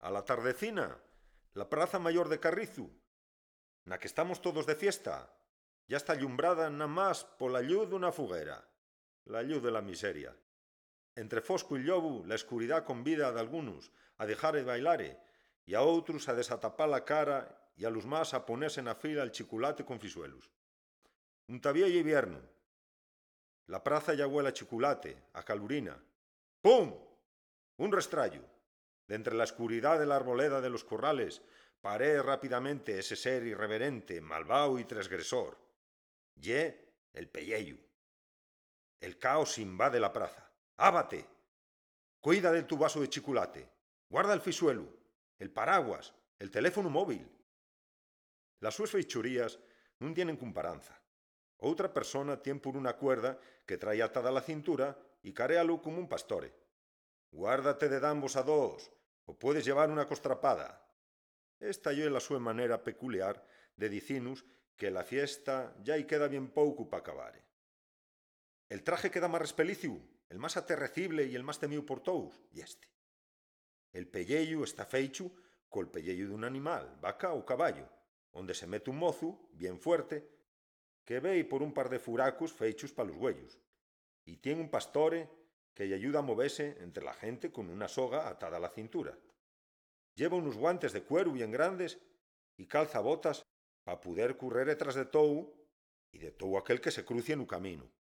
A la tardecina, la praza mayor de Carrizu, na que estamos todos de fiesta, ya está llumbrada na más pola lluz d'una foguera, la lluz de la miseria. Entre fosco y llobu, la escuridad convida a algunos a dejar de bailare y a outros a desatapar la cara y a los más a ponerse na fila el chiculate con fisuelos. Un tabiello invierno. La praza ya huele a chocolate, a calurina. ¡Pum! Un restrallo. De entre la oscuridad de la arboleda de los corrales, paré rápidamente ese ser irreverente, malvado y transgresor. Ye el pelleyu. El caos invade la praza. ¡Ábate! Cuida de tu vaso de chocolate. Guarda el fisuelo, el paraguas, el teléfono móvil. Las súas fechurías non tienen comparanza. Outra persona tien por unha cuerda que trae atada a la cintura y caréalo como un pastore. Guárdate de dambos a dos, o puedes llevar una costrapada. Esta é la súa manera peculiar de dicinos que la fiesta ya y queda bien pouco pa acabare. El traje que dá máis respeliciu, el más aterrecible y el más temido por todos, y este. El pelleyu está feichu col pelleyu dun animal, vaca ou caballo, onde se mete un mozu, bien fuerte, que vei por un par de furacos feichos pa los güeyos, y tiene un pastore que lle ayuda a movese entre la gente con una soga atada a la cintura. Lleva unos guantes de cuero bien grandes y calza botas pa poder currer detrás de tou y de tou aquel que se crucie en un camino.